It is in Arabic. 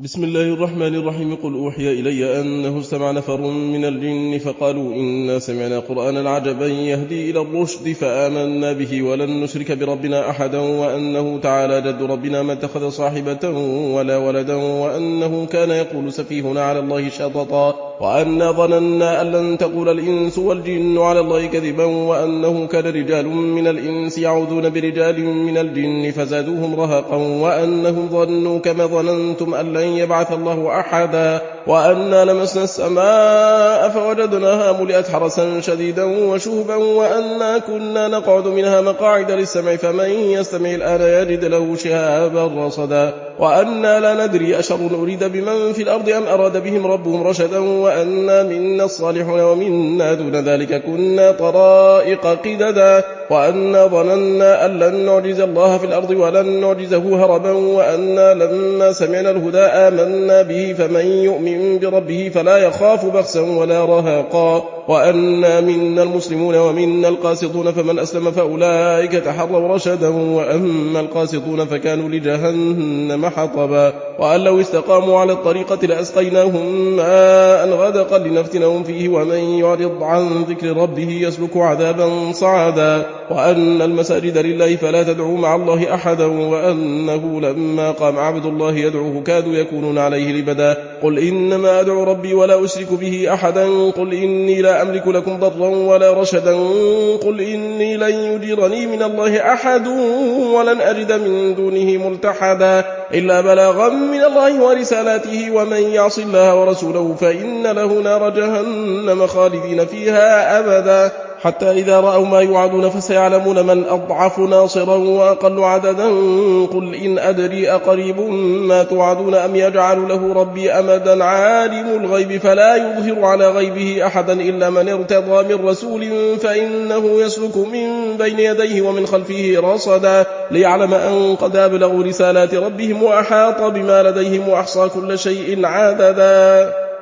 بسم الله الرحمن الرحيم. قل أوحي إلي أنه استمع نفر من الجن فقالوا إنا سمعنا قرآنا عجبا يهدي إلى الرشد فآمنا به ولن نشرك بربنا أحدا وأنه تعالى جد ربنا ما اتخذ صاحبة ولا ولدا وأنه كان يقول سفيهنا على الله شططا وأنا ظننا أن لن تقول الإنس والجن على الله كذبا وأنه كان رجال من الإنس يعوذون برجال من الجن فزادوهم رهقا وأنهم ظنوا كما ظننتم أن لن يبعث الله أحدا وأنا لمسنا السماء فوجدناها ملئت حرسا شديدا وشهبا وأنا كنا نقعد منها مقاعد للسمع فمن يستمع الآن يجد له شهابا رصدا وأنا لا ندري أشر أريد بمن في الأرض أم أراد بهم ربهم رشدا وأنا منا الصالحون ومنا دون ذلك كنا طرائق قددا وأنا ظننا أن لن نعجز الله في الأرض ولن نعجزه هربا وأنا لما سمعنا الهدى آمنا به فمن يؤمن بربه فلا يخاف بخسا ولا رهقا وأنا منا المسلمون ومنا القاسطون فمن أسلم فأولئك تحروا رشدا وأما القاسطون فكانوا لجهنم حطبا وأن لو استقاموا على الطريقة لأسقيناهم ماء غدقا لنفتنهم فيه ومن يعرض عن ذكر ربه يسلك عذابا صعدا وأن المساجد لله فلا تدعوا مع الله أحدا وأنه لما قام عبد الله يدعوه كادوا يكونون عليه لبدا قل إنما أدعو ربي ولا أشرك به أحدا قل إني لا أملك لكم ضرا ولا رشدا قل إني لن يجيرني من الله أحد ولن أجد من دونه ملتحدا إلا بلاغا من الله ورسالاته ومن يعص الله ورسوله فإن له نار جهنم خالدين فيها أبدا حتى إذا رأوا ما يوعدون فسيعلمون من أضعف ناصرا وأقل عددا قل إن أدري أقريب ما توعدون أم يجعل له ربي أمدا عالم الغيب فلا يظهر على غيبه أحدا إلا من ارتضى من رسول فإنه يسلك من بين يديه ومن خلفه رصدا ليعلم أن قد أبلغوا رسالات ربهم وأحاط بما لديهم وأحصى كل شيء عددا.